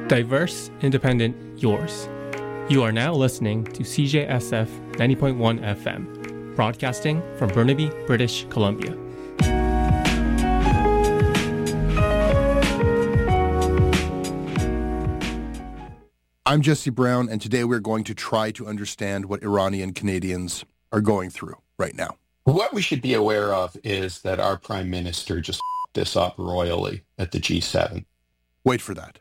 Diverse, independent, yours. You are now listening to CJSF 90.1 FM, broadcasting from Burnaby, British Columbia. I'm Jesse Brown, and today we're going to try to understand what Iranian Canadians are going through right now. What we should be aware of is that our prime minister just this up royally at the G7. Wait for that.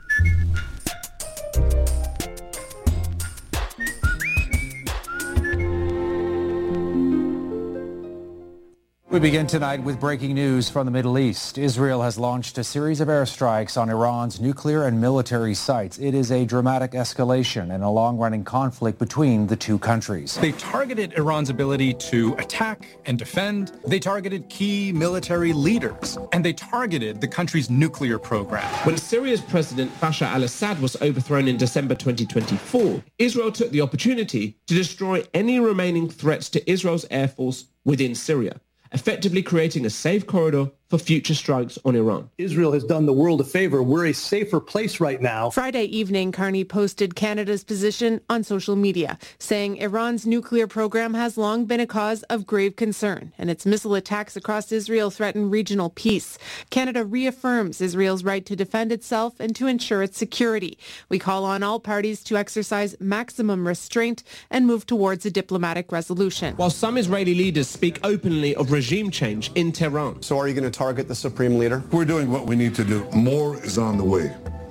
We begin tonight with breaking news from the Middle East. Israel has launched a series of airstrikes on Iran's nuclear and military sites. It is a dramatic escalation in a long-running conflict between the two countries. They targeted Iran's ability to attack and defend. They targeted key military leaders. And they targeted the country's nuclear program. When Syria's President Bashar al-Assad was overthrown in December 2024, Israel took the opportunity to destroy any remaining threats to Israel's air force within Syria, effectively creating a safe corridor for future strikes on Iran. Israel has done the world a favor. We're a safer place right now. Friday evening, Carney posted Canada's position on social media, saying Iran's nuclear program has long been a cause of grave concern, and its missile attacks across Israel threaten regional peace. Canada reaffirms Israel's right to defend itself and to ensure its security. We call on all parties to exercise maximum restraint and move towards a diplomatic resolution. While some Israeli leaders speak openly of regime change in Tehran. So are you going to target the supreme leader? We're doing what we need to do. More is on the way.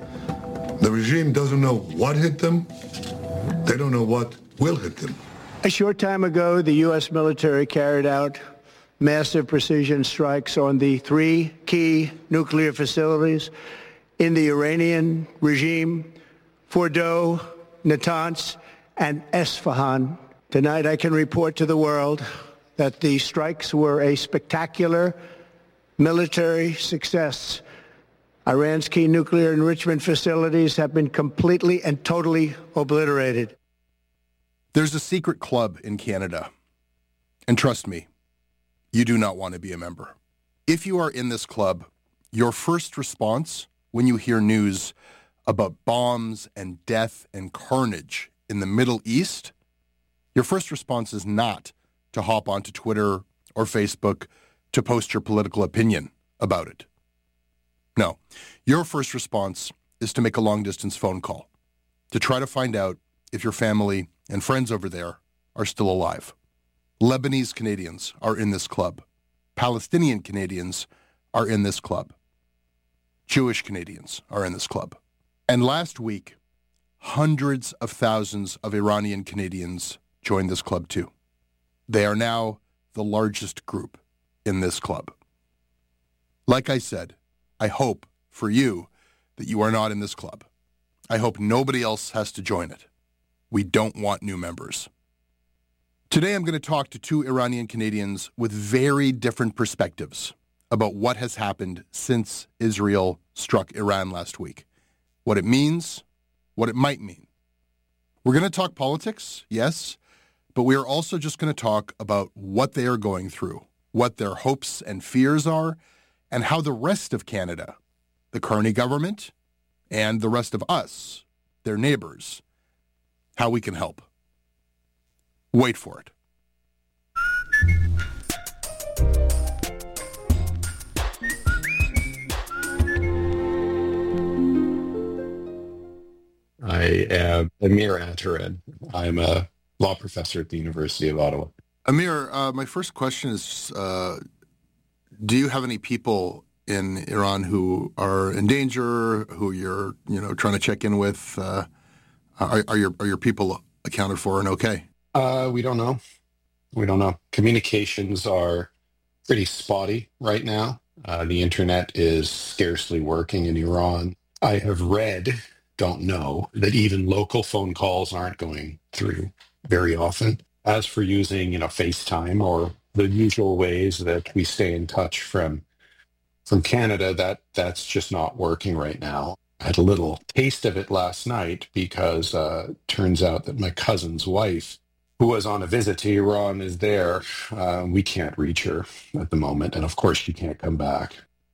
The regime doesn't know what hit them. They don't know what will hit them. A short time ago, the U.S. military carried out massive precision strikes on the three key nuclear facilities in the Iranian regime: Fordow, Natanz, and Esfahan. Tonight, I can report to the world that the strikes were a spectacular military success. Iran's key nuclear enrichment facilities have been completely and totally obliterated. There's a secret club in Canada, and trust me, you do not want to be a member. If you are in this club, your first response when you hear news about bombs and death and carnage in the Middle East, your first response is not to hop onto Twitter or Facebook to post your political opinion about it. No, your first response is to make a long-distance phone call to try to find out if your family and friends over there are still alive. Lebanese Canadians are in this club. Palestinian Canadians are in this club. Jewish Canadians are in this club. And last week, hundreds of thousands of Iranian Canadians joined this club too. They are now the largest group in this club. Like I said, I hope for you that you are not in this club. I hope nobody else has to join it. We don't want new members. Today I'm going to talk to two Iranian Canadians with very different perspectives about what has happened since Israel struck Iran last week. What it means, what it might mean. We're going to talk politics, yes, but we are also just going to talk about what they are going through, what their hopes and fears are, and how the rest of Canada, the Carney government, and the rest of us, their neighbors, how we can help. Wait for it. I am Amir Antared. I'm a law professor at the University of Ottawa. Amir, my first question is, do you have any people in Iran who are in danger, who you're, trying to check in with? Are your people accounted for and okay? We don't know. Communications are pretty spotty right now. The internet is scarcely working in Iran. I have read, don't know, that even local phone calls aren't going through very often. As for using, FaceTime or the usual ways that we stay in touch from Canada, that's just not working right now. I had a little taste of it last night because turns out that my cousin's wife, who was on a visit to Iran, is there. We can't reach her at the moment, and of course she can't come back.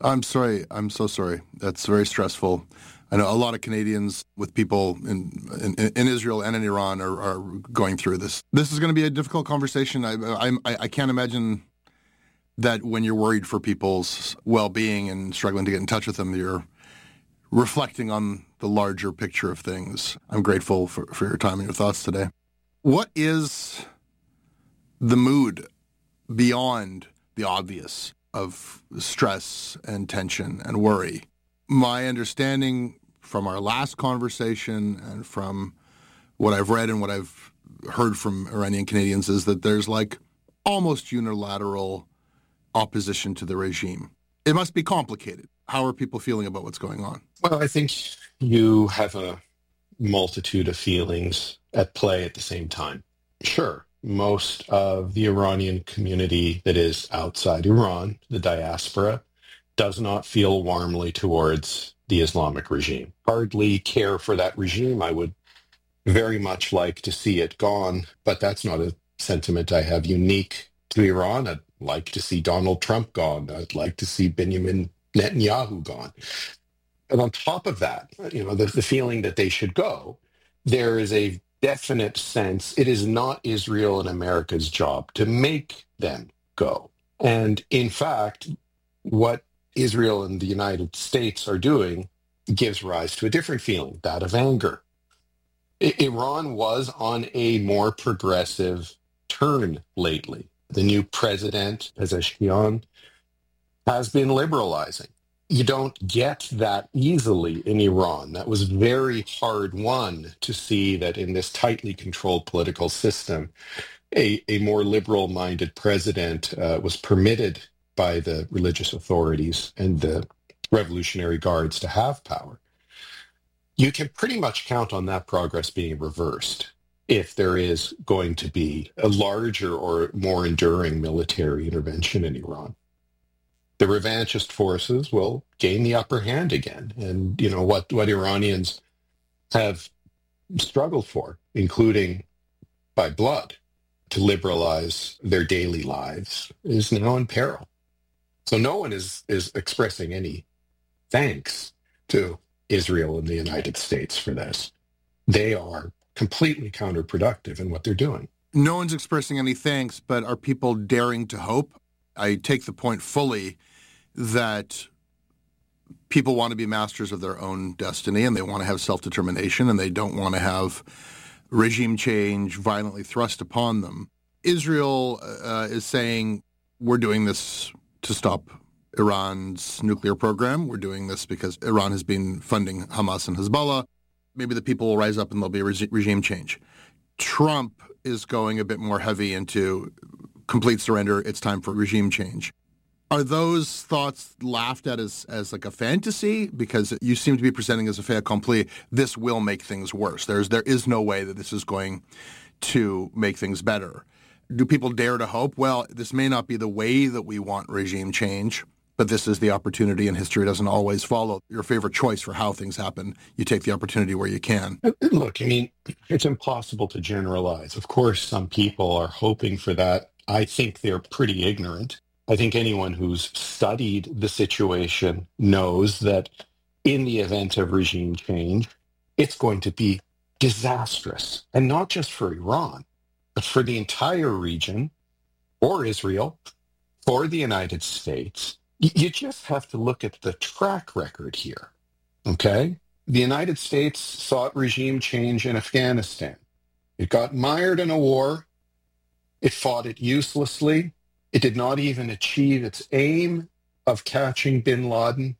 I'm sorry. I'm so sorry. That's very stressful. I know a lot of Canadians with people in Israel and in Iran are going through this. This is going to be a difficult conversation. I can't imagine that when you're worried for people's well-being and struggling to get in touch with them, you're reflecting on the larger picture of things. I'm grateful for your time and your thoughts today. What is the mood beyond the obvious of stress and tension and worry? My understanding from our last conversation and from what I've read and what I've heard from Iranian Canadians is that there's like almost unilateral opposition to the regime. It must be complicated. How are people feeling about what's going on? Well, I think you have a multitude of feelings at play at the same time. Sure, most of the Iranian community that is outside Iran, the diaspora, does not feel warmly towards the Islamic regime. Hardly care for that regime. I would very much like to see it gone, but that's not a sentiment I have unique to Iran. I'd like to see Donald Trump gone. I'd like to see Benjamin Netanyahu gone. And on top of that, the feeling that they should go, there is a definite sense it is not Israel and America's job to make them go. And in fact, what Israel and the United States are doing gives rise to a different feeling, that of anger. Iran was on a more progressive turn lately. The new president, Pezeshkian, has been liberalizing. You don't get that easily in Iran. That was very hard won to see that in this tightly controlled political system, a more liberal-minded president was permitted by the religious authorities and the Revolutionary Guards to have power. You can pretty much count on that progress being reversed if there is going to be a larger or more enduring military intervention in Iran. The revanchist forces will gain the upper hand again. And, what Iranians have struggled for, including by blood, to liberalize their daily lives, is now in peril. So no one is expressing any thanks to Israel and the United States for this. They are completely counterproductive in what they're doing. No one's expressing any thanks, but are people daring to hope? I take the point fully that people want to be masters of their own destiny and they want to have self-determination and they don't want to have regime change violently thrust upon them. Israel is saying, we're doing this to stop Iran's nuclear program. We're doing this because Iran has been funding Hamas and Hezbollah. Maybe the people will rise up and there'll be a regime change. Trump is going a bit more heavy into complete surrender. It's time for regime change. Are those thoughts laughed at as like a fantasy? Because you seem to be presenting as a fait accompli. This will make things worse. There is no way that this is going to make things better. Do people dare to hope? Well, this may not be the way that we want regime change, but this is the opportunity, and history doesn't always follow your favorite choice for how things happen. You take the opportunity where you can. Look, it's impossible to generalize. Of course, some people are hoping for that. I think they're pretty ignorant. I think anyone who's studied the situation knows that in the event of regime change, it's going to be disastrous. And not just for Iran, but for the entire region, or Israel, or the United States. You just have to look at the track record here, okay? The United States sought regime change in Afghanistan. It got mired in a war. It fought it uselessly. It did not even achieve its aim of catching bin Laden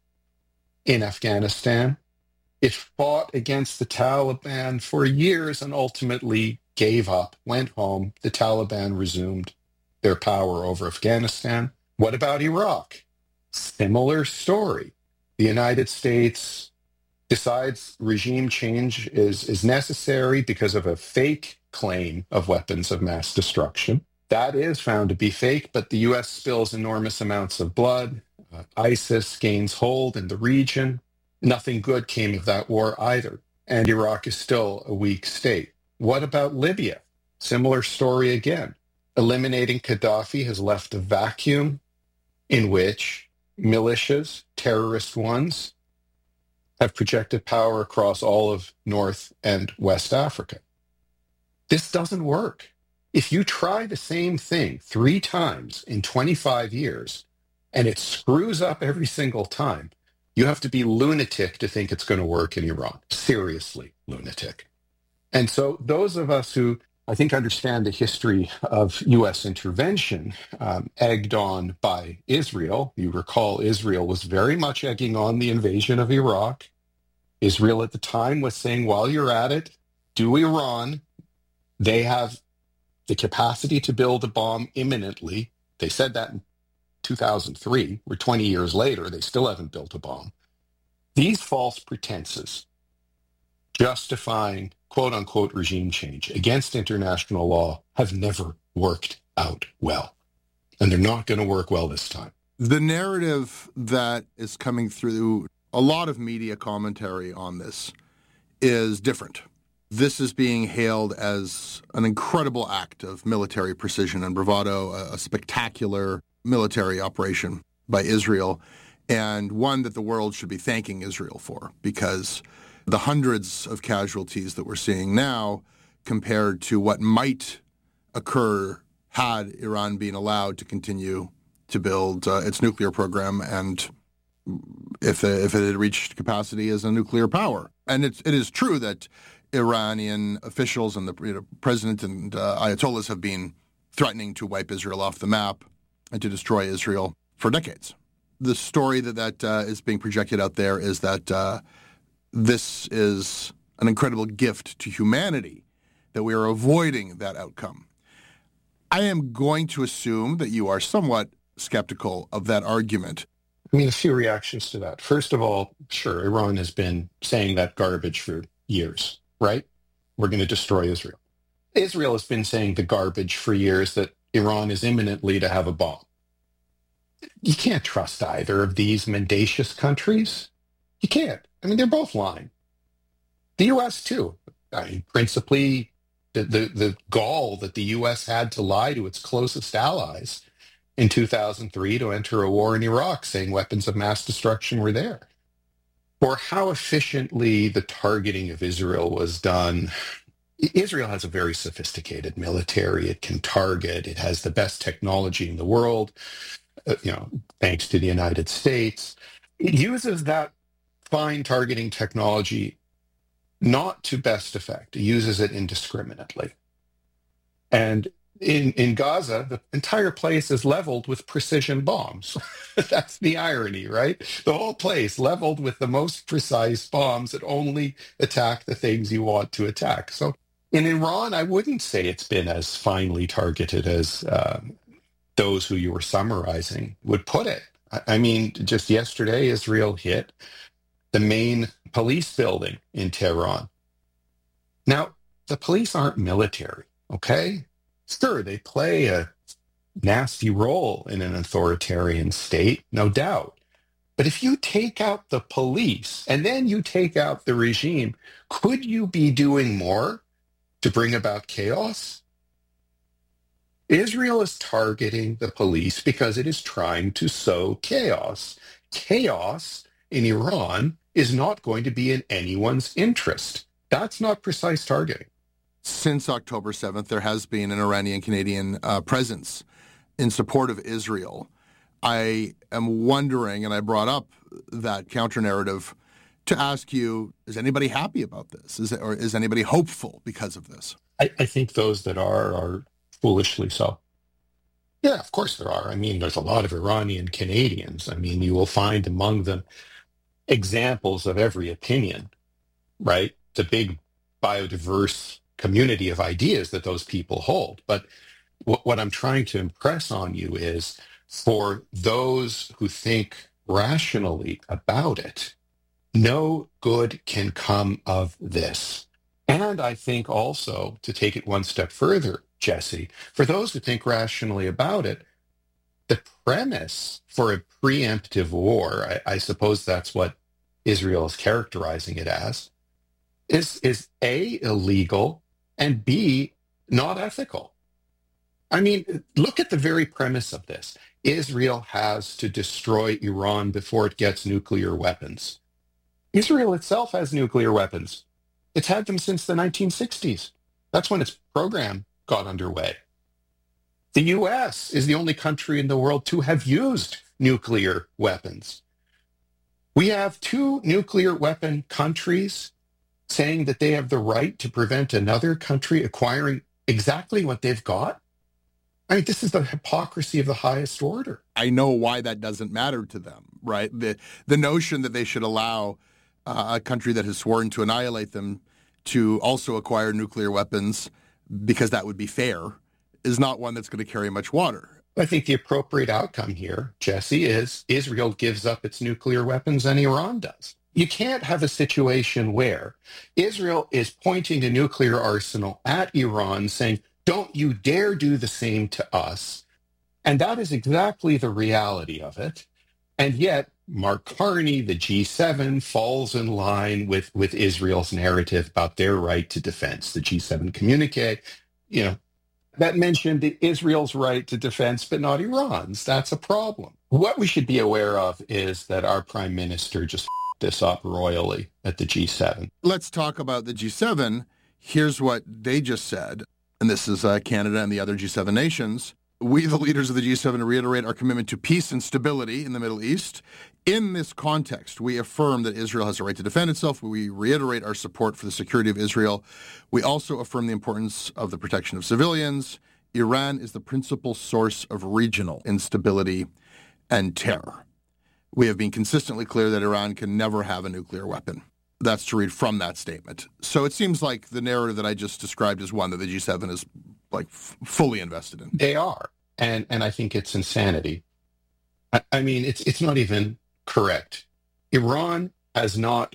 in Afghanistan. It fought against the Taliban for years and ultimately gave up, went home. The Taliban resumed their power over Afghanistan. What about Iraq? Similar story. The United States decides regime change is necessary because of a fake claim of weapons of mass destruction. That is found to be fake, but the U.S. spills enormous amounts of blood. ISIS gains hold in the region. Nothing good came of that war either. And Iraq is still a weak state. What about Libya? Similar story again. Eliminating Gaddafi has left a vacuum in which militias, terrorist ones, have projected power across all of North and West Africa. This doesn't work. If you try the same thing 3 times in 25 years and it screws up every single time, you have to be lunatic to think it's going to work in Iran. Seriously lunatic. And so those of us who I think understand the history of U.S. intervention, egged on by Israel. You recall Israel was very much egging on the invasion of Iraq. Israel at the time was saying, while you're at it, do Iran. They have the capacity to build a bomb imminently. They said that in 2003. We're 20 years later. They still haven't built a bomb. These false pretenses justifying quote-unquote regime change against international law have never worked out well. And they're not going to work well this time. The narrative that is coming through a lot of media commentary on this is different. This is being hailed as an incredible act of military precision and bravado, a spectacular military operation by Israel, and one that the world should be thanking Israel for, because the hundreds of casualties that we're seeing now compared to what might occur had Iran been allowed to continue to build its nuclear program and if it had reached capacity as a nuclear power. And it is true that Iranian officials and the president and ayatollahs have been threatening to wipe Israel off the map and to destroy Israel for decades. The story that is being projected out there is that this is an incredible gift to humanity, that we are avoiding that outcome. I am going to assume that you are somewhat skeptical of that argument. I mean, a few reactions to that. First of all, sure, Iran has been saying that garbage for years, right? We're going to destroy Israel. Israel has been saying the garbage for years that Iran is imminently to have a bomb. You can't trust either of these mendacious countries. You can't. I mean, they're both lying. The U.S. too. I mean, principally, the gall that the U.S. had to lie to its closest allies in 2003 to enter a war in Iraq, saying weapons of mass destruction were there. Or how efficiently the targeting of Israel was done. Israel has a very sophisticated military. It can target. It has the best technology in the world, thanks to the United States. It uses that fine targeting technology not to best effect. It uses it indiscriminately. And in Gaza, the entire place is leveled with precision bombs. That's the irony, right? The whole place leveled with the most precise bombs that only attack the things you want to attack. So in Iran, I wouldn't say it's been as finely targeted as those who you were summarizing would put it. I mean, just yesterday, Israel hit the main police building in Tehran. Now, the police aren't military, okay? Sure, they play a nasty role in an authoritarian state, no doubt. But if you take out the police and then you take out the regime, could you be doing more to bring about chaos? Israel is targeting the police because it is trying to sow chaos. Chaos in Iran is not going to be in anyone's interest. That's not precise targeting. Since October 7th, there has been an Iranian-Canadian presence in support of Israel. I am wondering, and I brought up that counter-narrative to ask you, is anybody happy about this? Or is anybody hopeful because of this? I think those that are foolishly so. Yeah, of course there are. I mean, there's a lot of Iranian Canadians. I mean, you will find among them examples of every opinion, right? The big biodiverse community of ideas that those people hold. But what I'm trying to impress on you is for those who think rationally about it, no good can come of this. And I think also, to take it one step further, Jesse, for those who think rationally about it, the premise for a preemptive war, I suppose that's what Israel is characterizing it as, is A, illegal, and B, not ethical. I mean, look at the very premise of this. Israel has to destroy Iran before it gets nuclear weapons. Israel itself has nuclear weapons. It's had them since the 1960s. That's when its program got underway. The U.S. is the only country in the world to have used nuclear weapons. We have 2 nuclear weapon countries saying that they have the right to prevent another country acquiring exactly what they've got. I mean, this is the hypocrisy of the highest order. I know why that doesn't matter to them, right? The notion that they should allow a country that has sworn to annihilate them to also acquire nuclear weapons because that would be fair is not one that's going to carry much water. I think the appropriate outcome here, Jesse, is Israel gives up its nuclear weapons and Iran does. You can't have a situation where Israel is pointing a nuclear arsenal at Iran saying, don't you dare do the same to us. And that is exactly the reality of it. And yet, Mark Carney, the G7, falls in line with Israel's narrative about their right to defense. The G7 communique, that mentioned Israel's right to defense, but not Iran's. That's a problem. What we should be aware of is that our prime minister just this up royally at the G7. Let's talk about the G7. Here's what they just said, and this is Canada and the other G7 nations. We, the leaders of the G7, reiterate our commitment to peace and stability in the Middle East. In this context, we affirm that Israel has a right to defend itself. We reiterate our support for the security of Israel. We also affirm the importance of the protection of civilians. Iran is the principal source of regional instability and terror. We have been consistently clear that Iran can never have a nuclear weapon. That's to read from that statement. So it seems like the narrative that I just described is one that the G7 is fully invested in. They are. And I think it's insanity. I mean, it's not even correct. Iran has not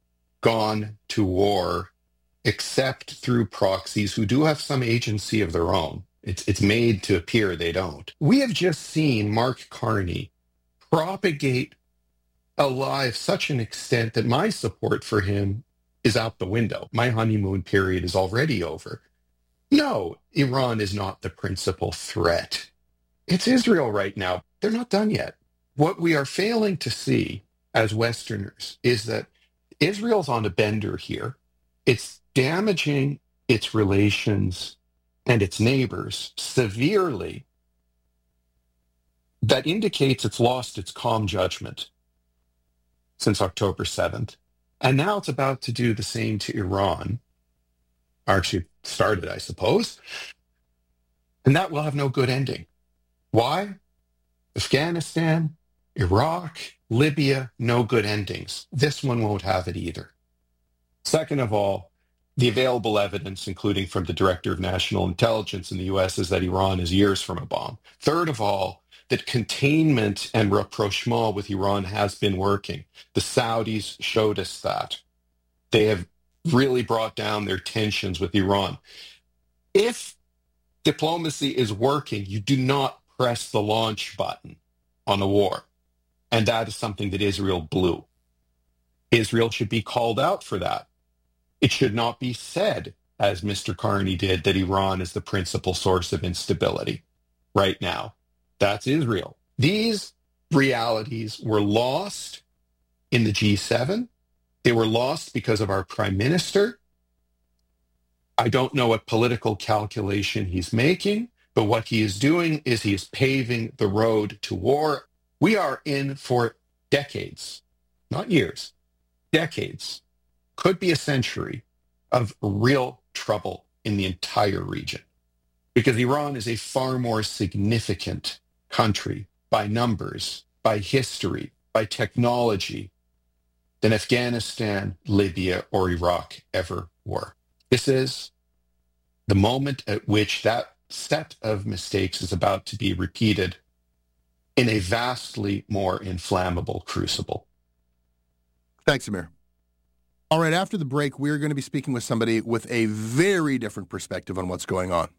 gone to war except through proxies who do have some agency of their own. It's made to appear they don't. We have just seen Mark Carney propagate a lie of such an extent that my support for him is out the window. My honeymoon period is already over. No, Iran is not the principal threat. It's Israel right now. They're not done yet. What we are failing to see as Westerners is that Israel's on a bender here. It's damaging its relations and its neighbors severely. That indicates it's lost its calm judgment since October 7th. And now it's about to do the same to Iran. Actually started, I suppose. And that will have no good ending. Why? Afghanistan, Iraq, Libya, no good endings. This one won't have it either. Second of all, the available evidence, including from the Director of National Intelligence in the U.S., is that Iran is years from a bomb. Third of all, that containment and rapprochement with Iran has been working. The Saudis showed us that. They have really brought down their tensions with Iran. If diplomacy is working, you do not press the launch button on a war. And that is something that Israel blew. Israel should be called out for that. It should not be said, as Mr. Carney did, that Iran is the principal source of instability right now. That's Israel. These realities were lost in the G7. They were lost because of our prime minister. I don't know what political calculation he's making, but what he is doing is he is paving the road to war. We are in for decades, not years, decades, could be a century of real trouble in the entire region. Because Iran is a far more significant country by numbers, by history, by technology than Afghanistan, Libya, or Iraq ever were. This is the moment at which that set of mistakes is about to be repeated in a vastly more inflammable crucible. Thanks, Amir. All right, after the break, we're going to be speaking with somebody with a very different perspective on what's going on.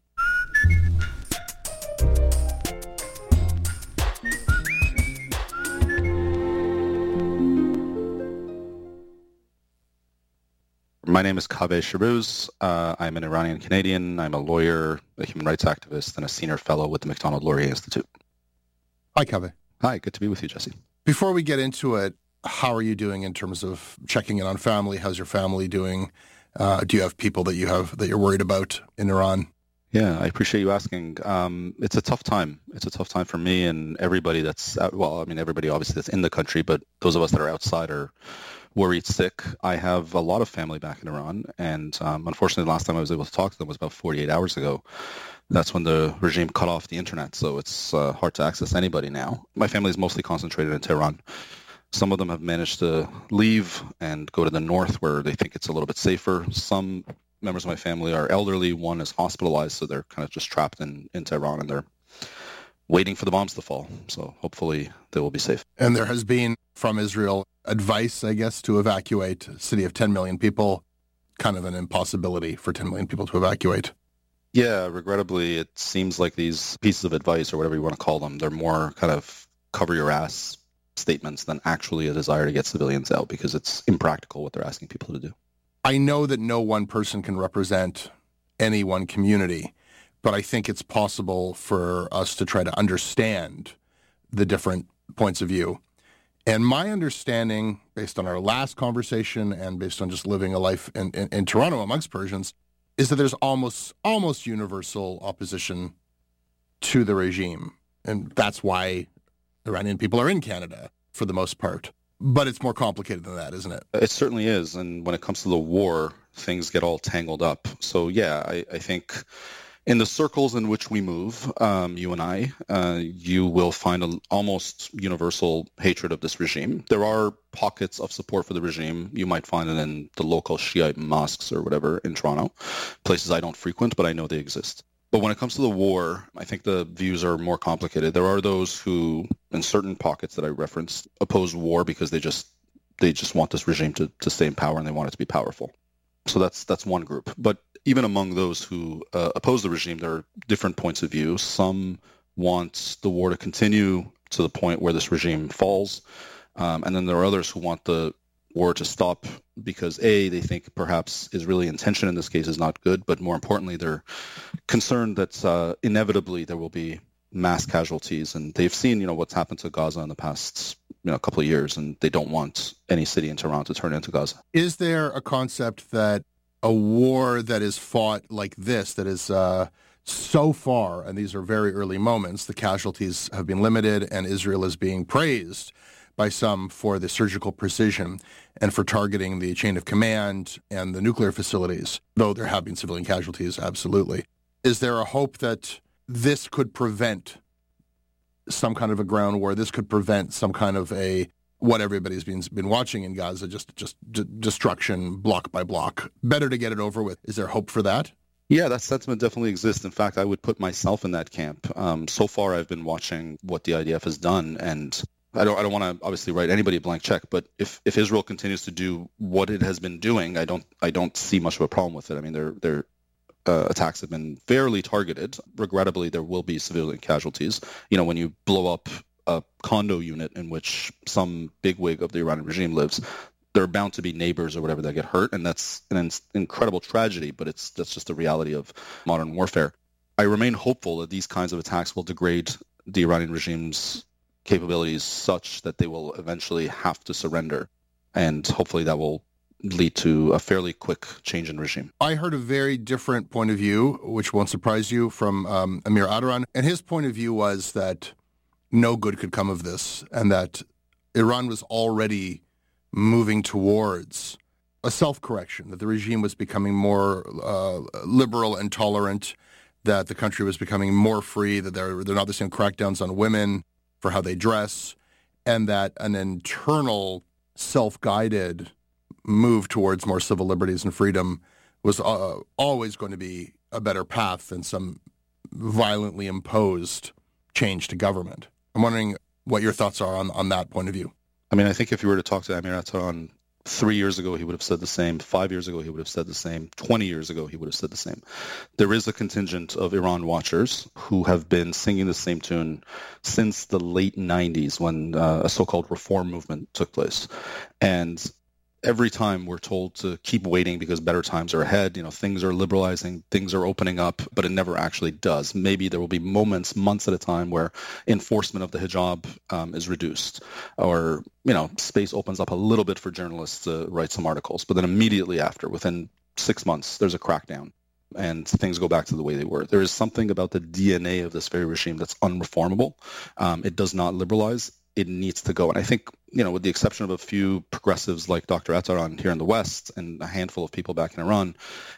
My name is Kaveh Shahruz. I'm an Iranian Canadian. I'm a lawyer, a human rights activist, and a senior fellow with the Macdonald-Laurier Institute. Hi, Kaveh. Hi, good to be with you, Jesse. Before we get into it, how are you doing in terms of checking in on family? How's your family doing? Do you have people that you're worried about in Iran? Yeah, I appreciate you asking. It's a tough time. It's a tough time for me and everybody that's, everybody obviously that's in the country, but those of us that are outside are worried sick. I have a lot of family back in Iran, and unfortunately the last time I was able to talk to them was about 48 hours ago. That's when the regime cut off the internet, so it's hard to access anybody now. My family is mostly concentrated in Tehran. Some of them have managed to leave and go to the north where they think it's a little bit safer. Some members of my family are elderly. One is hospitalized, so they're kind of just trapped in Tehran, and they're waiting for the bombs to fall. So hopefully they will be safe. And there has been, from Israel, advice, I guess, to evacuate a city of 10 million people. Kind of an impossibility for 10 million people to evacuate. Yeah, regrettably, it seems like these pieces of advice, or whatever you want to call them, they're more kind of cover your ass statements than actually a desire to get civilians out, because it's impractical what they're asking people to do. I know that no one person can represent any one community, but I think it's possible for us to try to understand the different points of view. And my understanding, based on our last conversation and based on just living a life in Toronto amongst Persians, is that there's almost universal opposition to the regime. And that's why Iranian people are in Canada for the most part. But it's more complicated than that, isn't it? It certainly is. And when it comes to the war, things get all tangled up. So yeah, I think in the circles in which we move, you and I, you will find an almost universal hatred of this regime. There are pockets of support for the regime. You might find it in the local Shiite mosques or whatever in Toronto, places I don't frequent, but I know they exist. But when it comes to the war, I think the views are more complicated. There are those who, in certain pockets that I referenced, oppose war because they just want this regime to stay in power, and they want it to be powerful. So that's one group. But even among those who oppose the regime, there are different points of view. Some want the war to continue to the point where this regime falls. And then there are others who want the war to stop because, A, they think perhaps Israeli intention in this case is not good, but more importantly, they're concerned that inevitably there will be mass casualties. And they've seen, what's happened to Gaza in the past couple of years, and they don't want any city in Tehran to turn into Gaza. Is there a concept that a war that is fought like this, that is so far, and these are very early moments, the casualties have been limited, and Israel is being praised by some for the surgical precision and for targeting the chain of command and the nuclear facilities, though there have been civilian casualties, absolutely. Is there a hope that this could prevent some kind of a ground war? This could prevent some kind of what everybody's been watching in Gaza, just destruction block by block. Better to get it over with. Is there hope for that? Yeah, that sentiment definitely exists. In fact, I would put myself in that camp. So far, I've been watching what the IDF has done, and I don't want to obviously write anybody a blank check. But if Israel continues to do what it has been doing, I don't see much of a problem with it. I mean, their attacks have been fairly targeted. Regrettably, there will be civilian casualties. When you blow up a condo unit in which some bigwig of the Iranian regime lives, there are bound to be neighbors or whatever that get hurt, and that's an incredible tragedy, but that's just the reality of modern warfare. I remain hopeful that these kinds of attacks will degrade the Iranian regime's capabilities such that they will eventually have to surrender, and hopefully that will lead to a fairly quick change in regime. I heard a very different point of view, which won't surprise you, from Amir Adran, and his point of view was that no good could come of this, and that Iran was already moving towards a self-correction, that the regime was becoming more liberal and tolerant, that the country was becoming more free, that they're not the same crackdowns on women for how they dress, and that an internal self-guided move towards more civil liberties and freedom was always going to be a better path than some violently imposed change to government. I'm wondering what your thoughts are on that point of view. I mean, I think if you were to talk to Amir Adran 3 years ago, he would have said the same. 5 years ago, he would have said the same. 20 years ago, he would have said the same. There is a contingent of Iran watchers who have been singing the same tune since the late 90s when a so-called reform movement took place. And every time we're told to keep waiting because better times are ahead. Things are liberalizing, things are opening up, but it never actually does. Maybe there will be moments, months at a time, where enforcement of the hijab is reduced, or space opens up a little bit for journalists to write some articles, but then immediately after, within 6 months, there's a crackdown and things go back to the way they were. There is something about the DNA of this very regime that's unreformable. It does not liberalize. It needs to go. And I think, with the exception of a few progressives like Dr. Attaran here in the West and a handful of people back in Iran,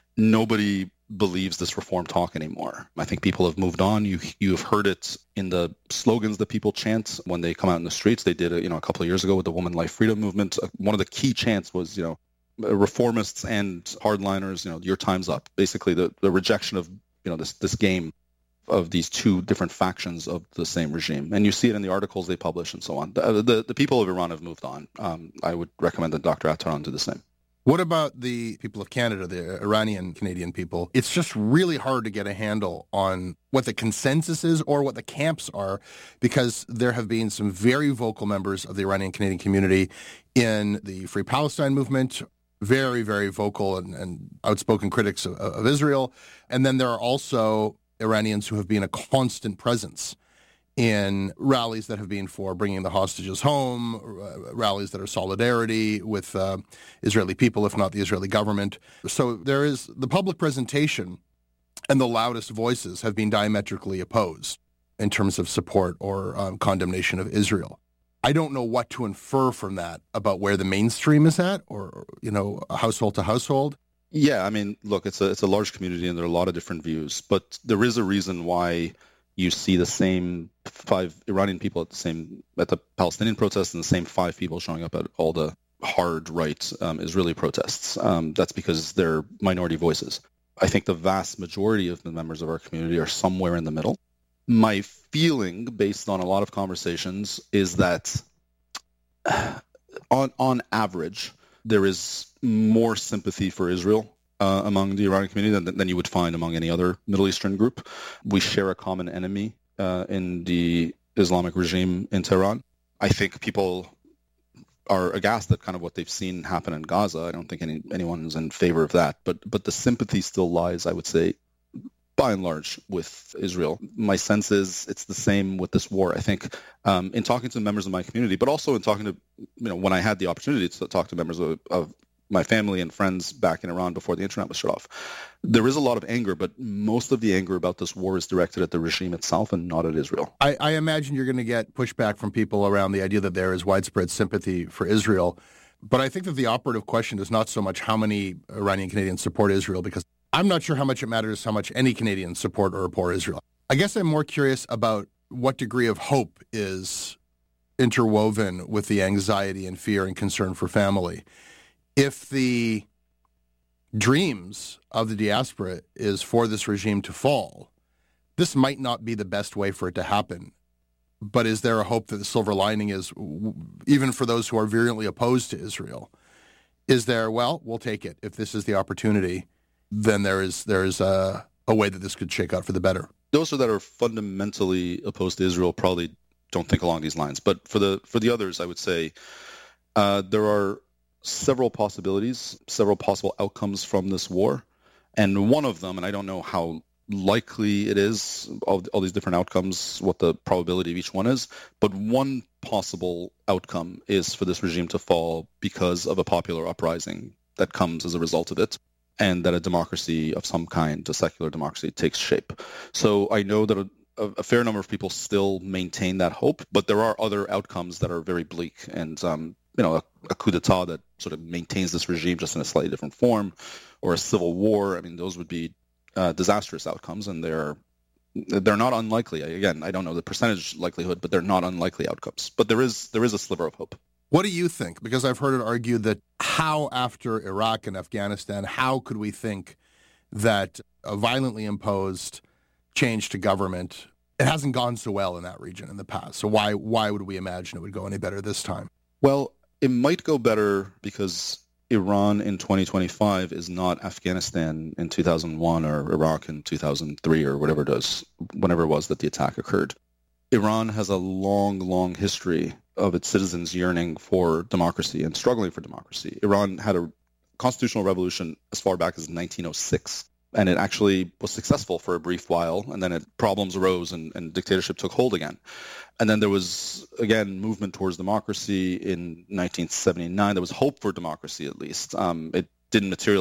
nobody believes this reform talk anymore. I think people have moved on. You've heard it in the slogans that people chant when they come out in the streets. They did it, a couple of years ago with the Woman Life Freedom Movement. One of the key chants was, reformists and hardliners, your time's up. Basically, the rejection of, this game of these two different factions of the same regime. And you see it in the articles they publish and so on. The people of Iran have moved on. I would recommend that Dr. Attaran do the same. What about the people of Canada, the Iranian-Canadian people? It's just really hard to get a handle on what the consensus is or what the camps are, because there have been some very vocal members of the Iranian-Canadian community in the Free Palestine movement, very, very vocal and outspoken critics of Israel. And then there are also Iranians who have been a constant presence in rallies that have been for bringing the hostages home, rallies that are solidarity with Israeli people, if not the Israeli government. So there is the public presentation, and the loudest voices have been diametrically opposed in terms of support or condemnation of Israel. I don't know what to infer from that about where the mainstream is at, or, household to household. Yeah, look, it's a large community and there are a lot of different views, but there is a reason why you see the same 5 Iranian people at the Palestinian protests and the same 5 people showing up at all the hard right Israeli protests. That's because they're minority voices. I think the vast majority of the members of our community are somewhere in the middle. My feeling, based on a lot of conversations, is that on average, there is more sympathy for Israel among the Iranian community than you would find among any other Middle Eastern group. We share a common enemy in the Islamic regime in Tehran. I think people are aghast at kind of what they've seen happen in Gaza. I don't think anyone is in favor of that. But the sympathy still lies, I would say, by and large, with Israel. My sense is it's the same with this war. I think in talking to members of my community, but also in talking to, when I had the opportunity to talk to members of my family and friends back in Iran before the internet was shut off, there is a lot of anger, but most of the anger about this war is directed at the regime itself and not at Israel. I imagine you're going to get pushback from people around the idea that there is widespread sympathy for Israel. But I think that the operative question is not so much how many Iranian Canadians support Israel, because I'm not sure how much it matters how much any Canadians support or report Israel. I guess I'm more curious about what degree of hope is interwoven with the anxiety and fear and concern for family. If the dreams of the diaspora is for this regime to fall, this might not be the best way for it to happen. But is there a hope that the silver lining is, even for those who are virulently opposed to Israel, is there, well, we'll take it. If this is the opportunity, then there is a way that this could shake out for the better. Those that are fundamentally opposed to Israel probably don't think along these lines. But for the others, I would say there are several possibilities, several possible outcomes from this war. And one of them, and I don't know how likely it is, all these different outcomes, what the probability of each one is, but one possible outcome is for this regime to fall because of a popular uprising that comes as a result of it, and that a democracy of some kind, a secular democracy, takes shape. So I know that a fair number of people still maintain that hope, but there are other outcomes that are very bleak, and a coup d'etat that sort of maintains this regime just in a slightly different form, or a civil war. Those would be disastrous outcomes, and they're not unlikely. Again, I don't know the percentage likelihood, but they're not unlikely outcomes. But there is a sliver of hope. What do you think? Because I've heard it argued that how, after Iraq and Afghanistan, how could we think that a violently imposed change to government, it hasn't gone so well in that region in the past. So why would we imagine it would go any better this time? Well, it might go better because Iran in 2025 is not Afghanistan in 2001 or Iraq in 2003 or whenever it was that the attack occurred. Iran has a long, long history of its citizens yearning for democracy and struggling for democracy. Iran had a constitutional revolution as far back as 1906, and it actually was successful for a brief while, and then problems arose and dictatorship took hold again. And then there was, again, movement towards democracy in 1979. There was hope for democracy, at least. It didn't materialize